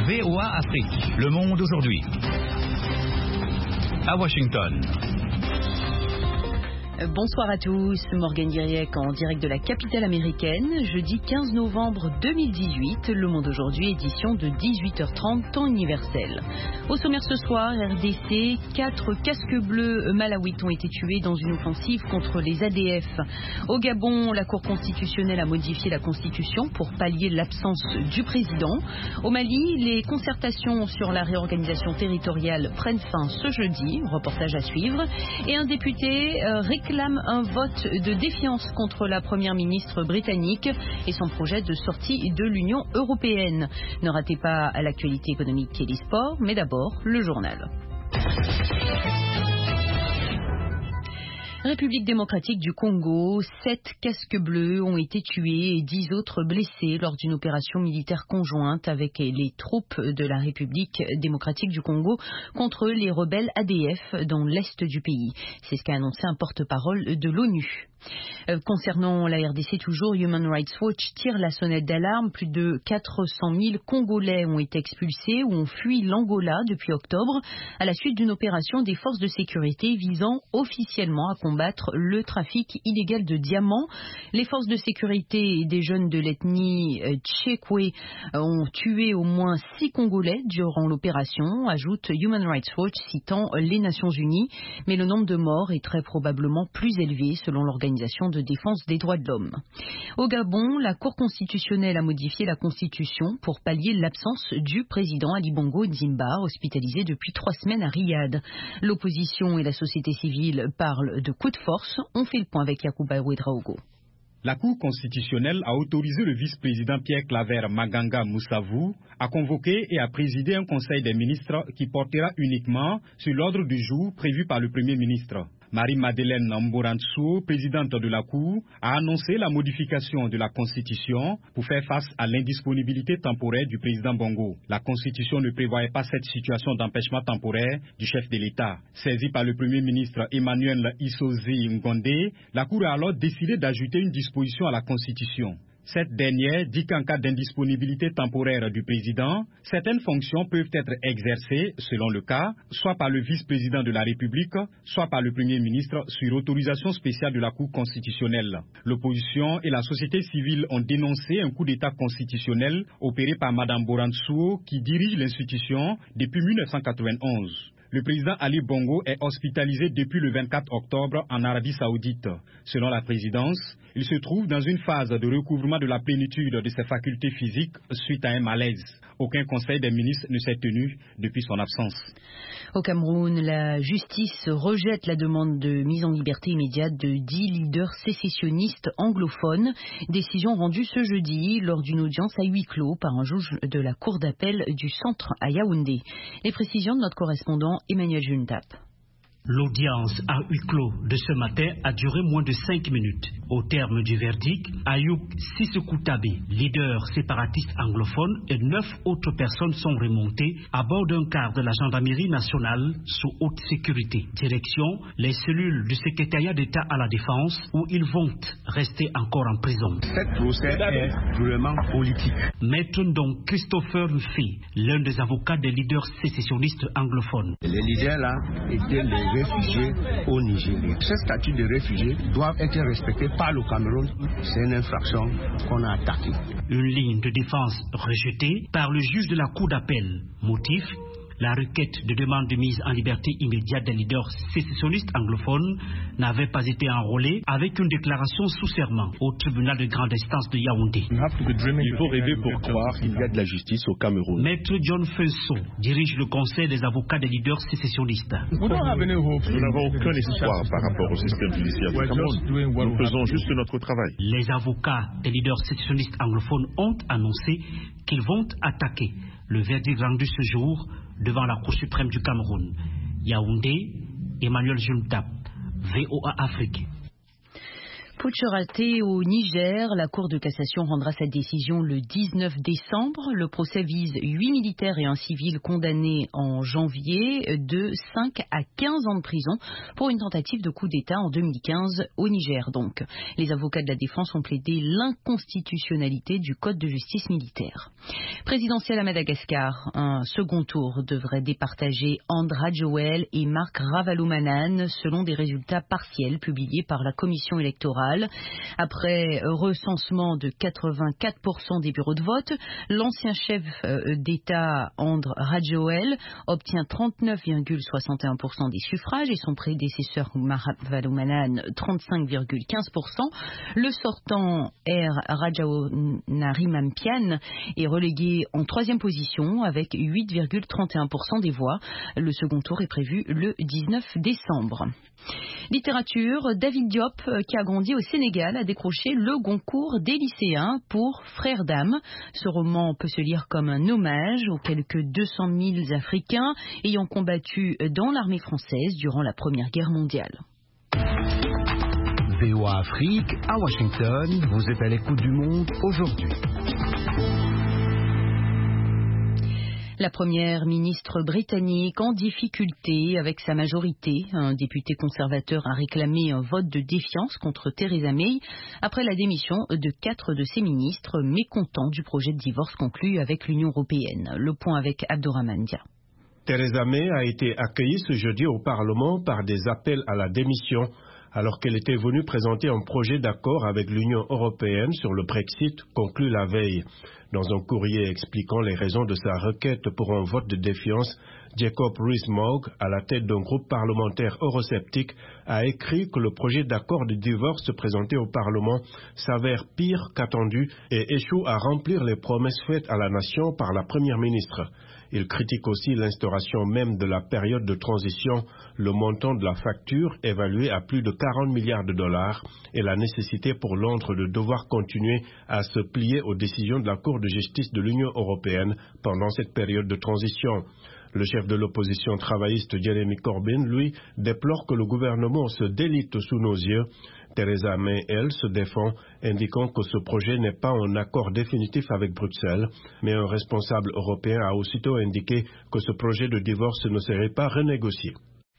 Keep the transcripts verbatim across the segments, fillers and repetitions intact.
V O A Afrique, Le Monde aujourd'hui. À Washington. Bonsoir à tous, Morgane Diriec en direct de la capitale américaine, jeudi quinze novembre deux mille dix-huit, Le Monde aujourd'hui, édition de dix-huit heures trente, temps universel. Au sommaire ce soir, R D C, quatre casques bleus malawites ont été tués dans une offensive contre les A D F. Au Gabon, la Cour constitutionnelle a modifié la Constitution pour pallier l'absence du président. Au Mali, les concertations sur la réorganisation territoriale prennent fin ce jeudi, reportage à suivre, et un député euh, réclame réclame un vote de défiance contre la première ministre britannique et son projet de sortie de l'Union européenne. Ne ratez pas l'actualité économique et les sports, mais d'abord le journal. République démocratique du Congo, sept casques bleus ont été tués et dix autres blessés lors d'une opération militaire conjointe avec les troupes de la République démocratique du Congo contre les rebelles A D F dans l'est du pays. C'est ce qu'a annoncé un porte-parole de l'ONU. Euh, concernant la R D C toujours, Human Rights Watch tire la sonnette d'alarme. Plus de quatre cent mille Congolais ont été expulsés ou ont fui l'Angola depuis octobre à la suite d'une opération des forces de sécurité visant officiellement à combattre le trafic illégal de diamants. Les forces de sécurité et des jeunes de l'ethnie euh, Tchekwe ont tué au moins six Congolais durant l'opération, ajoute Human Rights Watch citant les Nations Unies. Mais le nombre de morts est très probablement plus élevé selon l'organisation de défense des droits de l'homme. Au Gabon, la Cour constitutionnelle a modifié la Constitution pour pallier l'absence du président Ali Bongo Ndimba, hospitalisé depuis trois semaines à Riyad. L'opposition et la société civile parlent de coup de force. On fait le point avec Yacouba Ouedraogo. La Cour constitutionnelle a autorisé le vice-président Pierre Claver Maganga Moussavou à convoquer et à présider un conseil des ministres qui portera uniquement sur l'ordre du jour prévu par le Premier ministre. Marie-Madeleine Mborantsuo, présidente de la Cour, a annoncé la modification de la Constitution pour faire face à l'indisponibilité temporaire du président Bongo. La Constitution ne prévoyait pas cette situation d'empêchement temporaire du chef de l'État. Saisie par le Premier ministre Emmanuel Isozi Ngondé, la Cour a alors décidé d'ajouter une disposition à la Constitution. Cette dernière dit qu'en cas d'indisponibilité temporaire du président, certaines fonctions peuvent être exercées, selon le cas, soit par le vice-président de la République, soit par le Premier ministre sur autorisation spéciale de la Cour constitutionnelle. L'opposition et la société civile ont dénoncé un coup d'État constitutionnel opéré par Mme Borantsuo qui dirige l'institution depuis mille neuf cent quatre-vingt-onze. Le président Ali Bongo est hospitalisé depuis le vingt-quatre octobre en Arabie Saoudite. Selon la présidence, il se trouve dans une phase de recouvrement de la plénitude de ses facultés physiques suite à un malaise. Aucun conseil des ministres ne s'est tenu depuis son absence. Au Cameroun, la justice rejette la demande de mise en liberté immédiate de dix leaders sécessionnistes anglophones. Décision rendue ce jeudi lors d'une audience à huis clos par un juge de la cour d'appel du centre à Yaoundé. Les précisions de notre correspondant Emmanuel Juntap. L'audience à huis clos de ce matin a duré moins de cinq minutes. Au terme du verdict, Ayoub Sissokoutabe, leader séparatiste anglophone, et neuf autres personnes sont remontées à bord d'un car de la gendarmerie nationale sous haute sécurité. Direction, les cellules du secrétariat d'État à la défense où ils vont rester encore en prison. Cette procès est vraiment politique. Maître donc Christopher Mfi, l'un des avocats des leaders sécessionnistes anglophones. Les leaders là étaient les réfugiés au Nigeria. Ce statut de réfugiés doit être respecté par le Cameroun. C'est une infraction qu'on a attaquée. Une ligne de défense rejetée par le juge de la cour d'appel. Motif, la requête de demande de mise en liberté immédiate des leaders sécessionnistes anglophones n'avait pas été enrôlée avec une déclaration sous serment au tribunal de grande instance de Yaoundé. Il faut rêver pour croire qu'il y a de la justice au Cameroun. Maître John Fenso dirige le conseil des avocats des leaders sécessionnistes. Nous n'avons aucun espoir par rapport au système judiciaire du Cameroun. Nous faisons juste notre travail. Les avocats des leaders sécessionnistes anglophones ont annoncé qu'ils vont attaquer le verdict rendu ce jour devant la Cour suprême du Cameroun. Yaoundé, Emmanuel Juntap, V O A Afrique. Putsch raté au Niger, la Cour de cassation rendra sa décision le dix-neuf décembre. Le procès vise huit militaires et un civil condamnés en janvier de cinq à quinze ans de prison pour une tentative de coup d'État en deux mille quinze au Niger. Donc, les avocats de la défense ont plaidé l'inconstitutionnalité du code de justice militaire. Présidentielle à Madagascar, un second tour devrait départager Andra Joel et Marc Ravalomanane selon des résultats partiels publiés par la commission électorale. Après recensement de quatre-vingt-quatre pour cent des bureaux de vote, l'ancien chef d'État Andra Rajoelina obtient trente-neuf virgule soixante et un pour cent des suffrages et son prédécesseur Marc Ravalomanane trente-cinq virgule quinze pour cent. Le sortant R. Rajaonarimampian est relégué en troisième position avec huit virgule trente et un pour cent des voix. Le second tour est prévu le dix-neuf décembre. Littérature, David Diop, qui a grandi au Sénégal, a décroché le Goncourt des lycéens pour Frères d'âme. Ce roman peut se lire comme un hommage aux quelques deux cent mille Africains ayant combattu dans l'armée française durant la Première Guerre mondiale. V O A Afrique, à Washington, vous êtes à l'écoute du monde aujourd'hui. La première ministre britannique en difficulté avec sa majorité. Un député conservateur a réclamé un vote de défiance contre Theresa May après la démission de quatre de ses ministres mécontents du projet de divorce conclu avec l'Union européenne. Le point avec Abdourahmane Dia. Theresa May a été accueillie ce jeudi au Parlement par des appels à la démission alors qu'elle était venue présenter un projet d'accord avec l'Union européenne sur le Brexit conclu la veille. Dans un courrier expliquant les raisons de sa requête pour un vote de défiance, Jacob Rees-Mogg, à la tête d'un groupe parlementaire eurosceptique, a écrit que le projet d'accord de divorce présenté au Parlement s'avère pire qu'attendu et échoue à remplir les promesses faites à la nation par la Première ministre. Il critique aussi l'instauration même de la période de transition, le montant de la facture évalué à plus de quarante milliards de dollars et la nécessité pour Londres de devoir continuer à se plier aux décisions de la Cour de justice de l'Union européenne pendant cette période de transition. Le chef de l'opposition travailliste Jeremy Corbyn, lui, déplore que le gouvernement se délite sous nos yeux. Theresa May, elle, se défend, indiquant que ce projet n'est pas un accord définitif avec Bruxelles, mais un responsable européen a aussitôt indiqué que ce projet de divorce ne serait pas renégocié.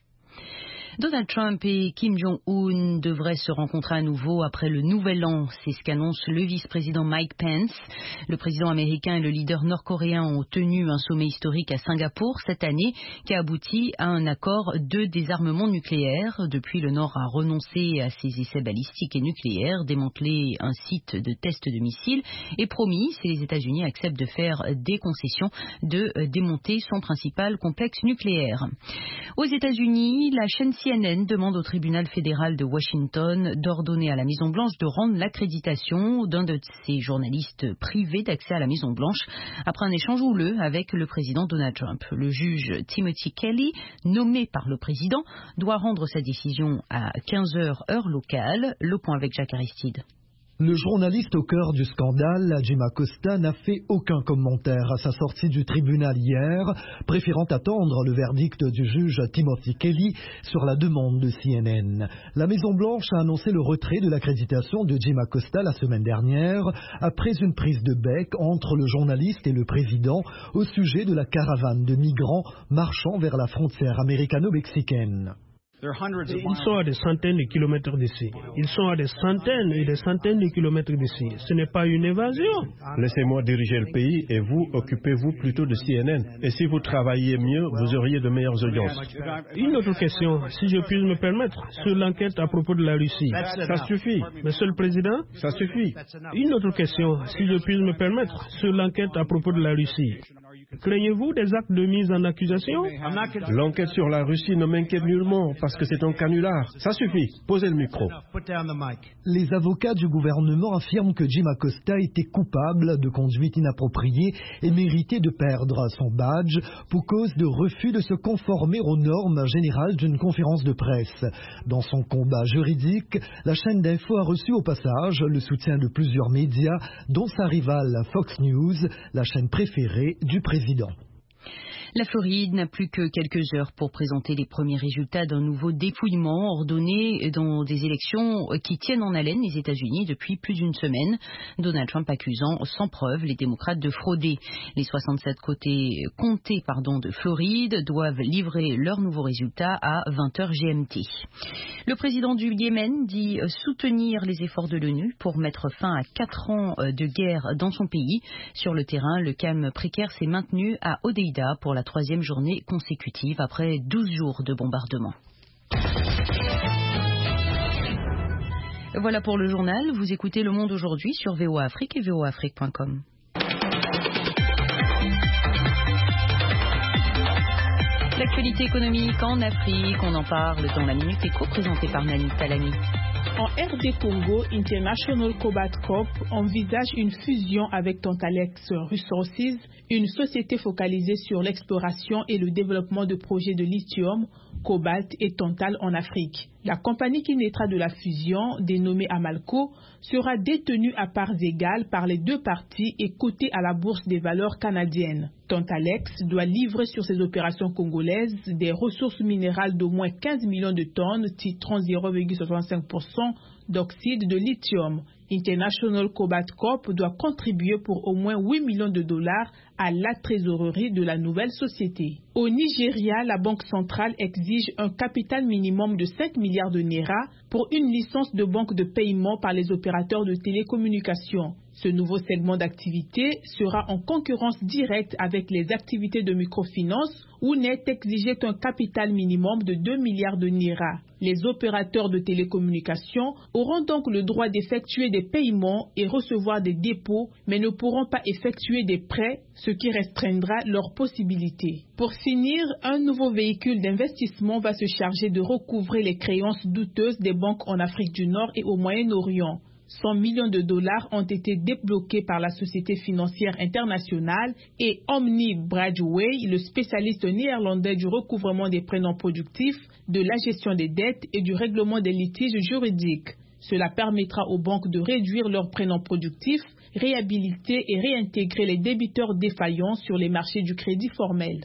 Donald Trump et Kim Jong-un devraient se rencontrer à nouveau après le Nouvel An. C'est ce qu'annonce le vice-président Mike Pence. Le président américain et le leader nord-coréen ont tenu un sommet historique à Singapour cette année qui a abouti à un accord de désarmement nucléaire. Depuis, le Nord a renoncé à ses essais balistiques et nucléaires, démantelé un site de test de missiles et promis, si les États-Unis acceptent de faire des concessions, de démonter son principal complexe nucléaire. Aux États-Unis, la chaîne C N N demande au tribunal fédéral de Washington d'ordonner à la Maison-Blanche de rendre l'accréditation d'un de ses journalistes privés d'accès à la Maison-Blanche après un échange houleux avec le président Donald Trump. Le juge Timothy Kelly, nommé par le président, doit rendre sa décision à quinze heures heure locale. Le point avec Jacques Aristide. Le journaliste au cœur du scandale, Jim Acosta, n'a fait aucun commentaire à sa sortie du tribunal hier, préférant attendre le verdict du juge Timothy Kelly sur la demande de C N N. La Maison-Blanche a annoncé le retrait de l'accréditation de Jim Acosta la semaine dernière, après une prise de bec entre le journaliste et le président au sujet de la caravane de migrants marchant vers la frontière américano-mexicaine. Ils sont à des centaines de kilomètres d'ici. Ils sont à des centaines et des centaines de kilomètres d'ici. Ce n'est pas une évasion. Laissez-moi diriger le pays et vous, occupez-vous plutôt de C N N. Et si vous travailliez mieux, vous auriez de meilleures audiences. Une autre question, si je puis me permettre, sur l'enquête à propos de la Russie. Ça suffit. Monsieur le Président, ça suffit. Une autre question, si je puis me permettre, sur l'enquête à propos de la Russie. Craignez-vous des actes de mise en accusation? L'enquête sur la Russie ne m'inquiète nullement parce que c'est un canular. Ça suffit. Posez le micro. Les avocats du gouvernement affirment que Jim Acosta était coupable de conduite inappropriée et méritait de perdre son badge pour cause de refus de se conformer aux normes générales d'une conférence de presse. Dans son combat juridique, la chaîne d'info a reçu au passage le soutien de plusieurs médias, dont sa rivale Fox News, la chaîne préférée du président. La Floride n'a plus que quelques heures pour présenter les premiers résultats d'un nouveau dépouillement ordonné dans des élections qui tiennent en haleine les États-Unis depuis plus d'une semaine. Donald Trump accusant sans preuve les démocrates de frauder. Les soixante-sept côtés, comtés pardon, de Floride doivent livrer leurs nouveaux résultats à vingt heures G M T. Le président du Yémen dit soutenir les efforts de l'ONU pour mettre fin à quatre ans de guerre dans son pays. Sur le terrain, le calme précaire s'est maintenu à Hodeïda pour la troisième journée consécutive après douze jours de bombardement. Voilà pour le journal. Vous écoutez Le Monde aujourd'hui sur V O A Afrique et V O A Afrique point com. L'actualité économique en Afrique, on en parle dans la Minute Éco présentée par Nani Talani. En R D Congo, International Cobalt Corp envisage une fusion avec Tantalex Resources, une société focalisée sur l'exploration et le développement de projets de lithium, cobalt et tantal en Afrique. La compagnie qui naîtra de la fusion, dénommée Amalco, sera détenue à parts égales par les deux parties et cotée à la bourse des valeurs canadiennes. Tantalex doit livrer sur ses opérations congolaises des ressources minérales d'au moins quinze millions de tonnes, titrant zéro virgule soixante-cinq pour cent d'oxyde de lithium. International Cobalt Corp doit contribuer pour au moins huit millions de dollars à la trésorerie de la nouvelle société. Au Nigeria, la Banque centrale exige un capital minimum de cinq milliards de naira pour une licence de banque de paiement par les opérateurs de télécommunications. Ce nouveau segment d'activité sera en concurrence directe avec les activités de microfinance où n'est exigé qu'un capital minimum de deux milliards de naira. Les opérateurs de télécommunications auront donc le droit d'effectuer des paiements et recevoir des dépôts, mais ne pourront pas effectuer des prêts, ce qui restreindra leurs possibilités. Pour finir, un nouveau véhicule d'investissement va se charger de recouvrer les créances douteuses des banques en Afrique du Nord et au Moyen-Orient. cent millions de dollars ont été débloqués par la Société financière internationale et Omni Bradway, le spécialiste néerlandais du recouvrement des prêts non productifs, de la gestion des dettes et du règlement des litiges juridiques. Cela permettra aux banques de réduire leurs prêts non productifs, réhabiliter et réintégrer les débiteurs défaillants sur les marchés du crédit formel.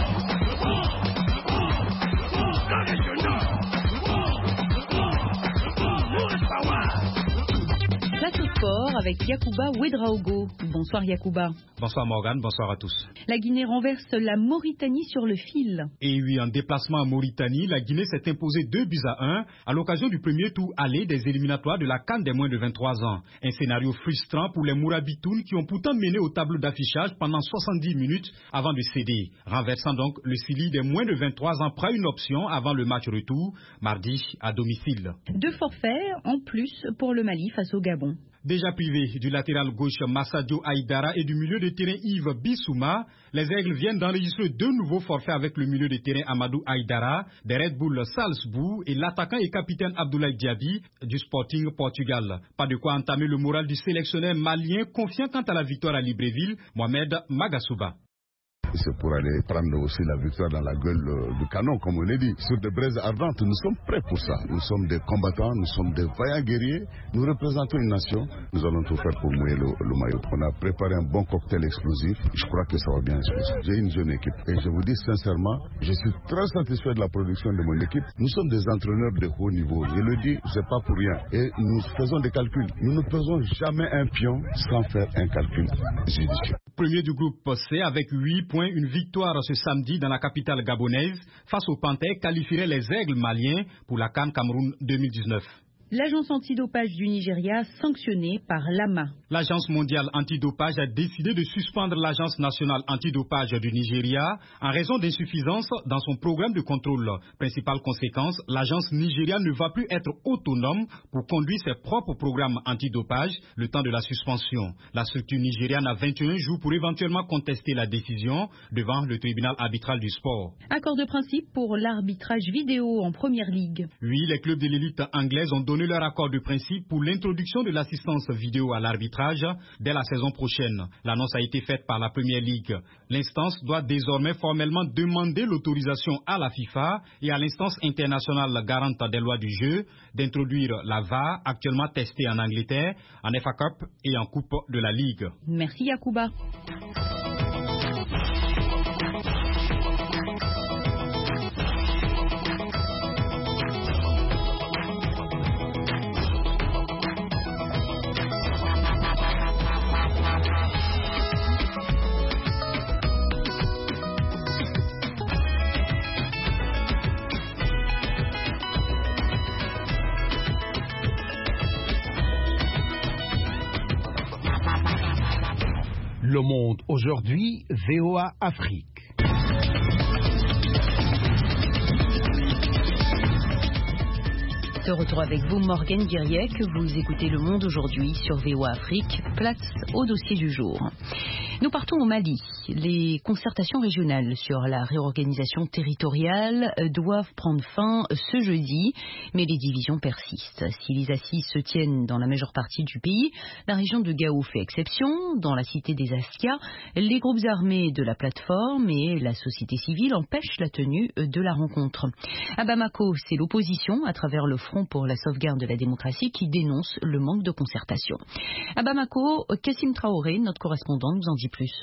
Plateau sport avec Yacouba Ouedraogo. Bonsoir Yacouba. Bonsoir Morgane, bonsoir à tous. La Guinée renverse la Mauritanie sur le fil. Et oui, en déplacement en Mauritanie, la Guinée s'est imposée deux buts à un à l'occasion du premier tour aller des éliminatoires de la CAN des moins de vingt-trois ans. Un scénario frustrant pour les Mourabitounes qui ont pourtant mené au tableau d'affichage pendant soixante-dix minutes avant de céder, renversant donc le Sili des moins de vingt-trois ans prend une option avant le match retour, mardi à domicile. Deux forfaits en plus pour le Mali face au Gabon. Déjà privés du latéral gauche Massadio Aïdara et du milieu de terrain Yves Bissouma, les Aigles viennent d'enregistrer deux nouveaux forfaits avec le milieu de terrain Amadou Aïdara, des Red Bull Salzbourg et l'attaquant et capitaine Abdoulaye Diaby du Sporting Portugal. Pas de quoi entamer le moral du sélectionneur malien confiant quant à la victoire à Libreville, Mohamed Magasouba. C'est pour aller prendre aussi la victoire dans la gueule du canon, comme on l'a dit. Sur des braises ardentes, nous sommes prêts pour ça. Nous sommes des combattants, nous sommes des vaillants guerriers. Nous représentons une nation. Nous allons tout faire pour mouiller le, le maillot. On a préparé un bon cocktail explosif. Je crois que ça va bien se passer. J'ai une jeune équipe. Et je vous dis sincèrement, je suis très satisfait de la production de mon équipe. Nous sommes des entraîneurs de haut niveau. Je le dis, c'est pas pour rien. Et nous faisons des calculs. Nous ne faisons jamais un pion sans faire un calcul judicieux. Premier du groupe C avec huit points, une victoire ce samedi dans la capitale gabonaise face aux Panthères qualifierait les Aigles maliens pour la CAN Cameroun deux mille dix-neuf. L'agence antidopage du Nigeria sanctionnée par l'A M A. L'agence mondiale antidopage a décidé de suspendre l'agence nationale antidopage du Nigeria en raison d'insuffisances dans son programme de contrôle. Principale conséquence, l'agence nigériane ne va plus être autonome pour conduire ses propres programmes antidopage le temps de la suspension. La structure nigériane a vingt et un jours pour éventuellement contester la décision devant le tribunal arbitral du sport. Accord de principe pour l'arbitrage vidéo en première ligue. Oui, les clubs de l'élite anglaise ont donné leur accord de principe pour l'introduction de l'assistance vidéo à l'arbitrage dès la saison prochaine. L'annonce a été faite par la Première Ligue. L'instance doit désormais formellement demander l'autorisation à la FIFA et à l'instance internationale garante des lois du jeu d'introduire la V A R, actuellement testée en Angleterre, en F A Cup et en Coupe de la Ligue. Merci Yacouba. Le Monde aujourd'hui, V O A Afrique. De retour avec vous, Morgane Guiriec. Vous écoutez Le Monde aujourd'hui sur V O A Afrique. Place au dossier du jour. Nous partons au Mali. Les concertations régionales sur la réorganisation territoriale doivent prendre fin ce jeudi, mais les divisions persistent. Si les assises se tiennent dans la majeure partie du pays, la région de Gao fait exception. Dans la cité des Askia, les groupes armés de la plateforme et la société civile empêchent la tenue de la rencontre. À Bamako, c'est l'opposition, à travers le Front pour la sauvegarde de la démocratie, qui dénonce le manque de concertation. À Bamako, Kassim Traoré, notre correspondant, nous en dit plus.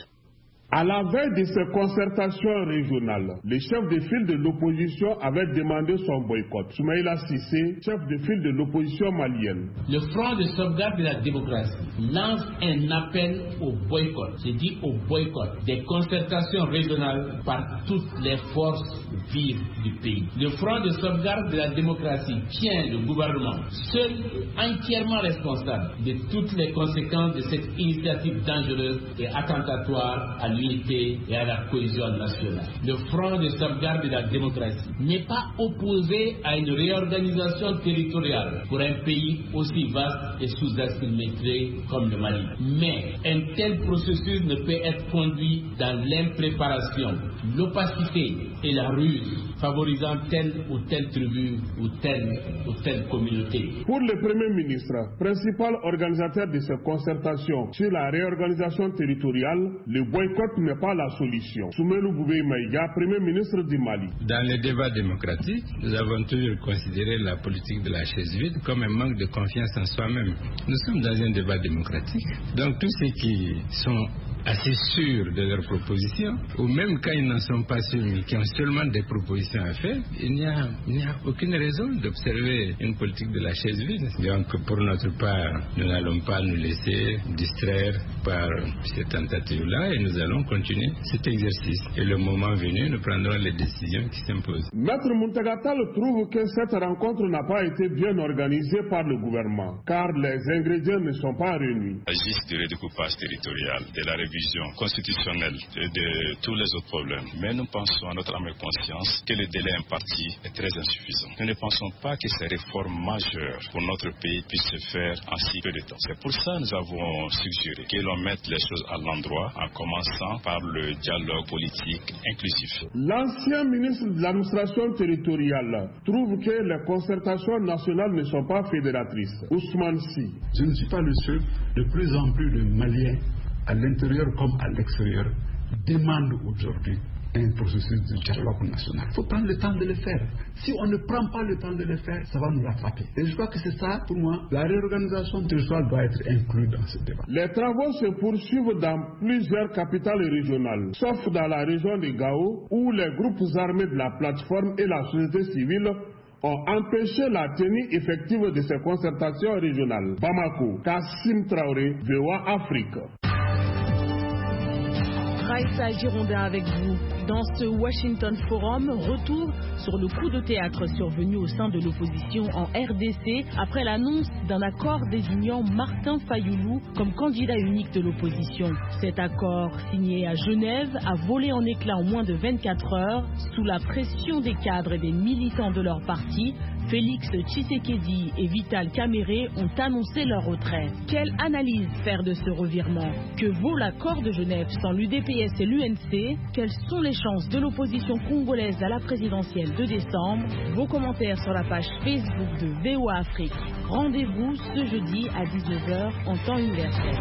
À la veille de ces concertations régionales, les chefs de file de l'opposition avaient demandé son boycott. Soumaïla Cissé, chef de file de l'opposition malienne. Le Front de sauvegarde de la démocratie lance un appel au boycott. J'ai dit au boycott des concertations régionales par toutes les forces vives du pays. Le Front de sauvegarde de la démocratie tient le gouvernement seul et entièrement responsable de toutes les conséquences de cette initiative dangereuse et attentatoire à l'unité et à la cohésion nationale. Le Front de sauvegarde de la démocratie n'est pas opposé à une réorganisation territoriale pour un pays aussi vaste et sous-administré comme le Mali. Mais un tel processus ne peut être conduit dans l'impréparation, l'opacité et la ruse, favorisant telle ou telle tribu ou telle ou telle communauté. Pour le Premier ministre, principal organisateur de ces concertations sur la réorganisation territoriale, le boycott n'est pas la solution. Soumaïla Boubé Maïga, Premier ministre du Mali. Dans les débats démocratiques, nous avons toujours considéré la politique de la chaise vide comme un manque de confiance en soi-même. Nous sommes dans un débat démocratique, donc tous ceux qui sont assez sûrs de leurs propositions, ou même quand ils n'en sont pas sûrs, mais qui ont seulement des propositions à faire, il n'y a, il n'y a aucune raison d'observer une politique de la chaise vide. Donc pour notre part, nous n'allons pas nous laisser distraire par ces tentatives-là et nous allons continuer cet exercice. Et le moment venu, nous prendrons les décisions qui s'imposent. Maître Muntagatal trouve que cette rencontre n'a pas été bien organisée par le gouvernement, car les ingrédients ne sont pas réunis. Il s'agit du redécoupage territorial, de la révision constitutionnelle et de tous les autres problèmes. Mais nous pensons à notre âme et conscience que le délai imparti est très insuffisant. Nous ne pensons pas que ces réformes majeures pour notre pays puissent se faire en si peu de temps. C'est pour ça que nous avons suggéré que l'on mette les choses à l'endroit en commençant par le dialogue politique inclusif. L'ancien ministre de l'administration territoriale trouve que les concertations nationales ne sont pas fédératrices. Ousmane Sy. Je ne suis pas le seul. De plus en plus de Maliens, à l'intérieur comme à l'extérieur, demandent aujourd'hui un processus de dialogue national. Il faut prendre le temps de le faire. Si on ne prend pas le temps de le faire, ça va nous rattraper. Et je crois que c'est ça, pour moi, la réorganisation territoriale doit être inclue dans ce débat. Les travaux se poursuivent dans plusieurs capitales régionales, sauf dans la région de Gao, où les groupes armés de la plateforme et la société civile ont empêché la tenue effective de ces concertations régionales. Bamako, Kassim Traoré, V O A Afrique. Raïssa Girondin avec vous. Dans ce Washington Forum, retour sur le coup de théâtre survenu au sein de l'opposition en R D C après l'annonce d'un accord désignant Martin Fayoulou comme candidat unique de l'opposition. Cet accord, signé à Genève, a volé en éclats en moins de vingt-quatre heures sous la pression des cadres et des militants de leur parti. Félix Tshisekedi et Vital Kamerhe ont annoncé leur retrait. Quelle analyse faire de ce revirement? Que vaut l'accord de Genève sans l'U D P S et l'U N C? Quelles sont les chances de l'opposition congolaise à la présidentielle de décembre? Vos commentaires sur la page Facebook de V O A Afrique. Rendez-vous ce jeudi à dix-neuf heures en temps universel.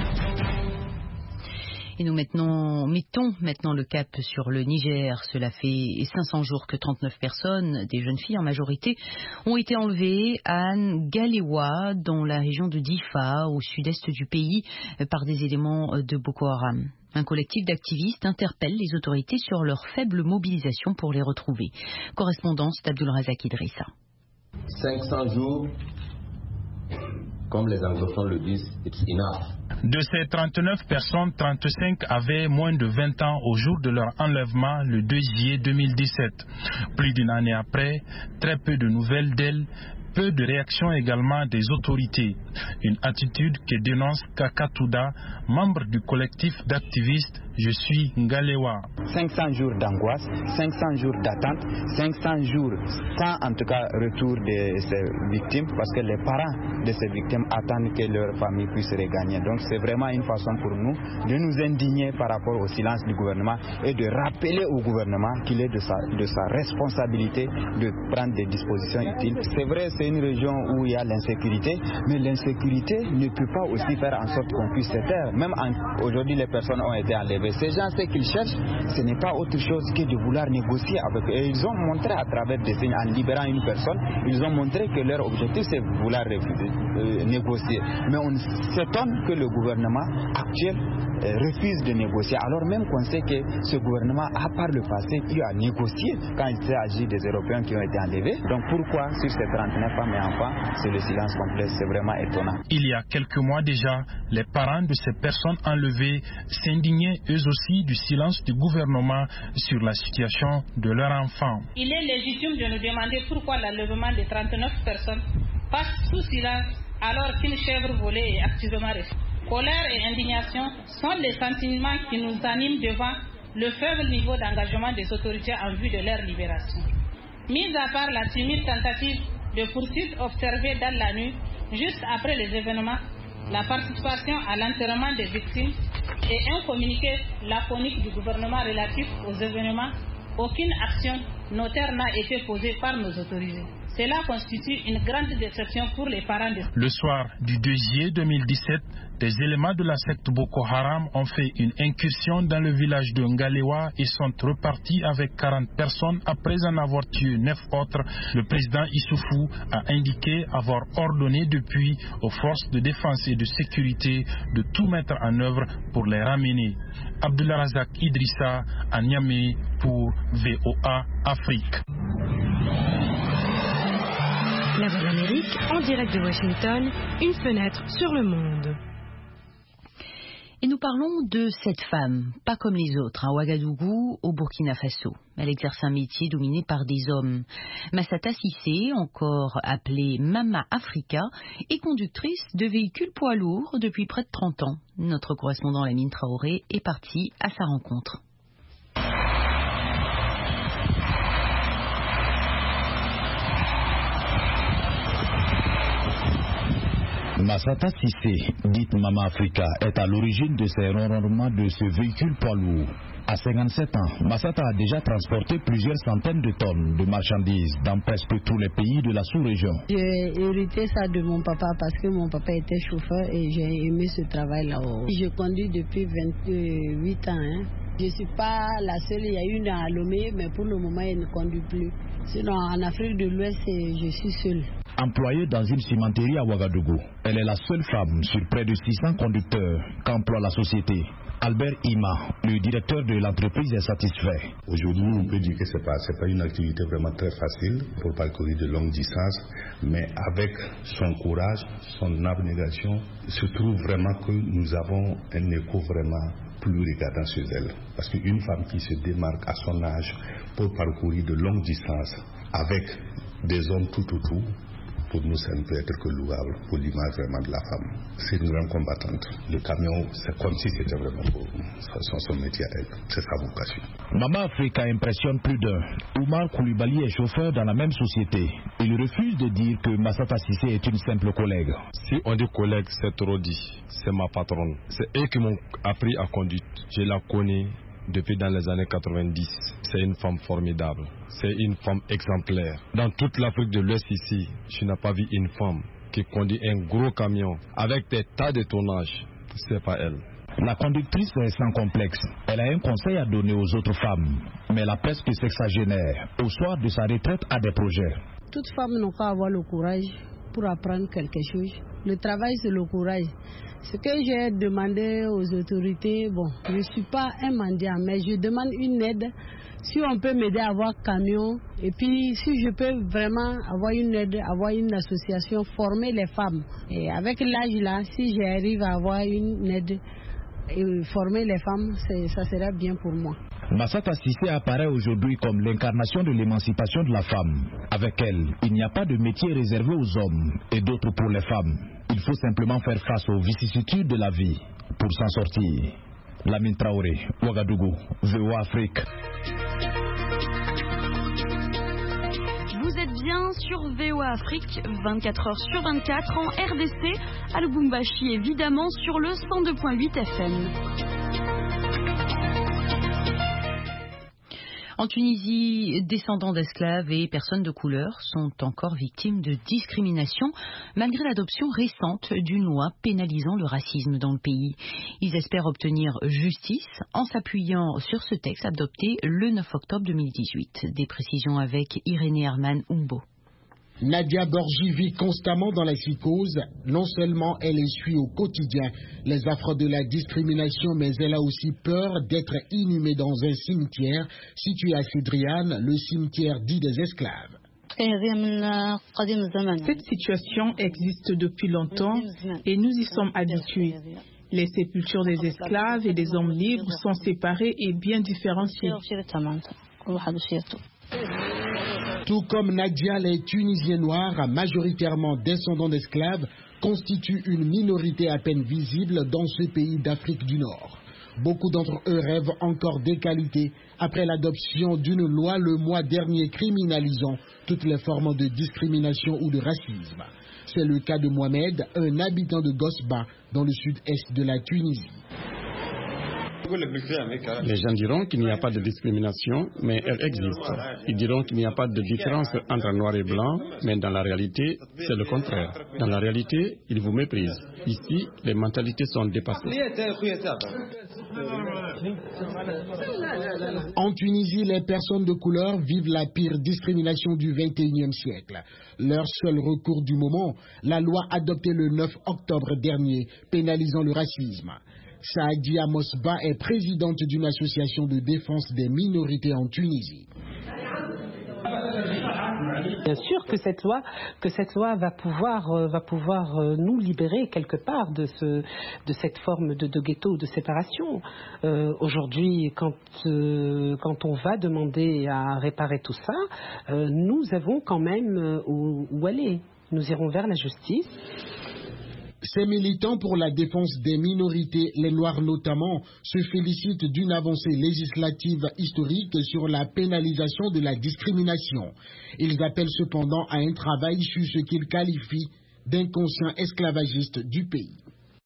Et nous maintenant, mettons maintenant le cap sur le Niger. Cela fait cinq cents jours que trente-neuf personnes, des jeunes filles en majorité, ont été enlevées à Ngalewa, dans la région de Difa, au sud-est du pays, par des éléments de Boko Haram. Un collectif d'activistes interpelle les autorités sur leur faible mobilisation pour les retrouver. Correspondance d'Abdulrazak Idrissa. cinq cents jours, comme les anglophones le disent, it's enough. De ces trente-neuf personnes, trente-cinq avaient moins de vingt ans au jour de leur enlèvement le deux juillet deux mille dix-sept. Plus d'une année après, très peu de nouvelles d'elles, Peu de réaction également des autorités. Une attitude que dénonce Kaka Touda, membre du collectif d'activistes Je suis Ngalewa. cinq cents jours d'angoisse, cinq cents jours d'attente, cinq cents jours sans en tout cas retour de ces victimes parce que les parents de ces victimes attendent que leur famille puisse regagner. Donc c'est vraiment une façon pour nous de nous indigner par rapport au silence du gouvernement et de rappeler au gouvernement qu'il est de sa, de sa responsabilité de prendre des dispositions utiles. C'est vrai, c'est une région où il y a l'insécurité, mais l'insécurité ne peut pas aussi faire en sorte qu'on puisse se taire. Même en, aujourd'hui les personnes ont été enlevées. Ces gens, ce qu'ils cherchent, ce n'est pas autre chose que de vouloir négocier avec eux. Et ils ont montré à travers des signes, en libérant une personne, ils ont montré que leur objectif c'est de vouloir refuser, euh, négocier. Mais on s'étonne que le gouvernement actuel euh, refuse de négocier, alors même qu'on sait que ce gouvernement a par le passé eu à négocier quand il s'agit des Européens qui ont été enlevés. Donc pourquoi sur ces trente-neuf femmes et enfants, c'est le silence complet? C'est vraiment étonnant. Il y a quelques mois déjà, les parents de ces personnes enlevées s'indignaient eux aussi du silence du gouvernement sur la situation de leurs enfants. Il est légitime de nous demander pourquoi l'enlèvement de trente-neuf personnes passe sous silence alors qu'une chèvre volée est activement restée. Colère et indignation sont les sentiments qui nous animent devant le faible niveau d'engagement des autorités en vue de leur libération. Mis à part la timide tentative de poursuite observée dans la nuit, juste après les événements, la participation à l'enterrement des victimes et un communiqué laconique du gouvernement relatif aux événements, aucune action notaire n'a été posée par nos autorités. Cela constitue une grande déception pour les parents de... Le soir du deux juillet deux mille dix-sept, des éléments de la secte Boko Haram ont fait une incursion dans le village de Ngalewa et sont repartis avec quarante personnes après en avoir tué neuf autres. Le président Issoufou a indiqué avoir ordonné depuis aux forces de défense et de sécurité de tout mettre en œuvre pour les ramener. Abdullah Razak Idrissa à Niamey pour V O A Afrique. La Voix de l'Amérique, en direct de Washington, une fenêtre sur le monde. Et nous parlons de cette femme, pas comme les autres, à Ouagadougou, au Burkina Faso. Elle exerce un métier dominé par des hommes. Massata Cissé, encore appelée Mama Africa, est conductrice de véhicules poids lourds depuis près de trente ans. Notre correspondant Lamine Traoré est parti à sa rencontre. Massata Cissé, dite Mama Africa, est à l'origine de ces ronronnements de ce véhicule poids lourd. À cinquante-sept ans, Massata a déjà transporté plusieurs centaines de tonnes de marchandises dans presque tous les pays de la sous-région. J'ai hérité ça de mon papa parce que mon papa était chauffeur et j'ai aimé ce travail là-haut. Je conduis depuis vingt-huit ans. Hein. Je ne suis pas la seule, il y a une à Lomé, mais pour le moment, elle ne conduit plus. Sinon, en Afrique de l'Ouest, je suis seule. Employée dans une cimenterie à Ouagadougou, elle est la seule femme sur près de six cents conducteurs qu'emploie la société. Albert Ima, le directeur de l'entreprise, est satisfait. Aujourd'hui, on peut dire que ce n'est pas, c'est pas une activité vraiment très facile pour parcourir de longues distances, mais avec son courage, son abnégation, il se trouve vraiment que nous avons un écho vraiment plus regardant chez elle. Parce qu'une femme qui se démarque à son âge pour parcourir de longues distances avec des hommes tout autour, pour nous, ça ne peut être que louable pour l'image vraiment de la femme. C'est une grande combattante. Le camion, c'est comme si c'était vraiment pour son, son métier à elle. C'est sa vocation. Mama Africa impressionne plus d'un. Oumar Koulibaly est chauffeur dans la même société. Il refuse de dire que Massata Cissé est une simple collègue. Si on dit collègue, c'est trop dit. C'est ma patronne. C'est eux qui m'ont appris à conduire. Je la connais depuis dans les années quatre-vingt-dix. C'est une femme formidable. C'est une femme exemplaire. Dans toute l'Afrique de l'Ouest ici, je n'ai pas vu une femme qui conduit un gros camion avec des tas de tonnage. C'est pas elle. La conductrice est sans complexe. Elle a un conseil à donner aux autres femmes, mais la presque sexagénaire, au soir de sa retraite, a des projets. Toute femme n'a qu'à avoir le courage pour apprendre quelque chose. Le travail, c'est le courage. Ce que j'ai demandé aux autorités, bon, je ne suis pas un mendiant, mais je demande une aide. Si on peut m'aider à avoir camion, et puis si je peux vraiment avoir une aide, avoir une association, former les femmes. Et avec l'âge là, si j'arrive à avoir une aide et former les femmes, ça serait bien pour moi. Massata Cissé apparaît aujourd'hui comme l'incarnation de l'émancipation de la femme. Avec elle, il n'y a pas de métier réservé aux hommes et d'autres pour les femmes. Il faut simplement faire face aux vicissitudes de la vie pour s'en sortir. Lamine Traoré, Ouagadougou, V O A Afrique. Vous êtes bien sur V O A Afrique, vingt-quatre heures sur vingt-quatre en R D C, à Lubumbashi évidemment sur le cent deux virgule huit F M. En Tunisie, descendants d'esclaves et personnes de couleur sont encore victimes de discrimination malgré l'adoption récente d'une loi pénalisant le racisme dans le pays. Ils espèrent obtenir justice en s'appuyant sur ce texte adopté le neuf octobre deux mille dix-huit. Des précisions avec Irénée Herman Umbo. Nadia Borgi vit constamment dans la psychose. Non seulement elle essuie au quotidien les affres de la discrimination, mais elle a aussi peur d'être inhumée dans un cimetière situé à Cédriane, le cimetière dit des esclaves. Cette situation existe depuis longtemps et nous y sommes habitués. Les sépultures des esclaves et des hommes libres sont séparées et bien différenciées. Tout comme Nadia, les Tunisiens noirs, majoritairement descendants d'esclaves, constituent une minorité à peine visible dans ce pays d'Afrique du Nord. Beaucoup d'entre eux rêvent encore d'égalité après l'adoption d'une loi le mois dernier criminalisant toutes les formes de discrimination ou de racisme. C'est le cas de Mohamed, un habitant de Gosba, dans le sud-est de la Tunisie. Les gens diront qu'il n'y a pas de discrimination, mais elle existe. Ils diront qu'il n'y a pas de différence entre noir et blanc, mais dans la réalité, c'est le contraire. Dans la réalité, ils vous méprisent. Ici, les mentalités sont dépassées. En Tunisie, les personnes de couleur vivent la pire discrimination du vingt et unième siècle. Leur seul recours du moment, la loi adoptée le neuf octobre dernier, pénalisant le racisme. Saadia Mosba est présidente d'une association de défense des minorités en Tunisie. Bien sûr que cette loi, que cette loi va pouvoir, euh, va pouvoir euh, nous libérer quelque part de, ce, de cette forme de, de ghetto ou de séparation. Euh, aujourd'hui, quand, euh, quand on va demander à réparer tout ça, euh, nous avons quand même euh, où, où aller. Nous irons vers la justice. Ces militants pour la défense des minorités, les Noirs notamment, se félicitent d'une avancée législative historique sur la pénalisation de la discrimination. Ils appellent cependant à un travail sur ce qu'ils qualifient d'inconscient esclavagiste du pays.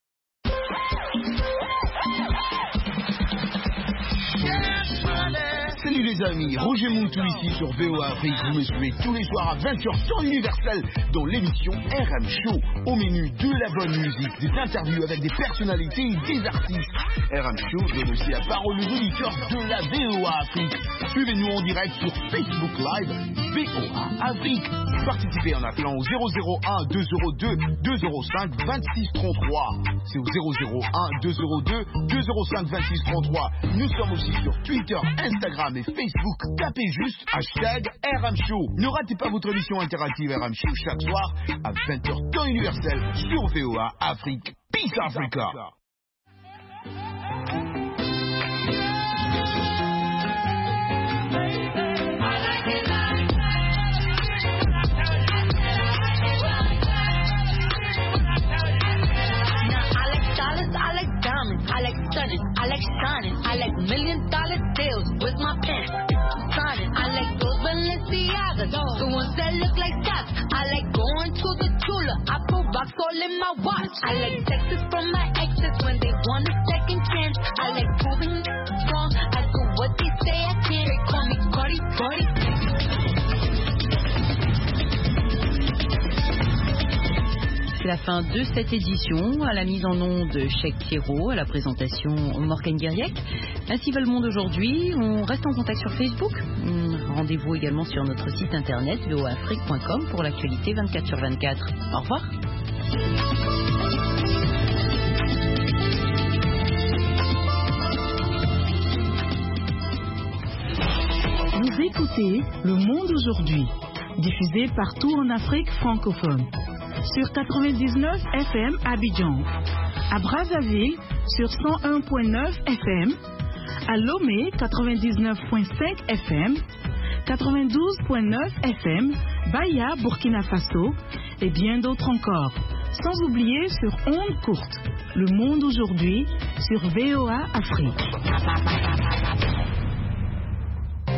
Salut les amis, Roger Moutou ici sur V O A Afrique. Vous me suivez tous les soirs à vingt heures temps universel dans l'émission R M Show. Au menu de la bonne musique, des interviews avec des personnalités et des artistes. R M Show donne aussi la parole aux auditeurs de la V O A Afrique. Suivez-nous en direct sur Facebook Live V O A Afrique. Participez en appelant au zéro zéro un deux zéro deux deux zéro cinq vingt-six trente-trois. C'est au zéro zéro un deux zéro deux deux zéro cinq vingt-six trente-trois. Nous sommes aussi sur Twitter, Instagram et Facebook. Tapez juste hashtag R M Show. Ne ratez pas votre émission interactive R M Show chaque soir à vingt heures temps universel sur V O A Afrique. Peace Africa. I like stunning, I like shining, I like million dollar deals with my pen. Signing, I like those Balenciagas, the ones that look like socks. I like going to the Tula, I put rocks all in my watch. I like texts from my exes when they want a second chance. I like proving wrong, I do what they say I can't. They call me Cardi, Cardi. C'est la fin de cette édition. À la mise en onde, Cheikh Thiero, à la présentation, Morgane Guiriec. Ainsi va le monde aujourd'hui. On reste en contact sur Facebook. Rendez-vous également sur notre site internet v o a afrique point com pour l'actualité vingt-quatre sur vingt-quatre. Au revoir. Vous écoutez Le Monde aujourd'hui, diffusé partout en Afrique francophone. Sur quatre-vingt-dix-neuf F M à Abidjan, à Brazzaville sur cent un virgule neuf F M, à Lomé quatre-vingt-dix-neuf virgule cinq F M, quatre-vingt-douze virgule neuf F M, Baya, Burkina Faso et bien d'autres encore. Sans oublier sur ondes courtes. Le monde aujourd'hui sur V O A Afrique.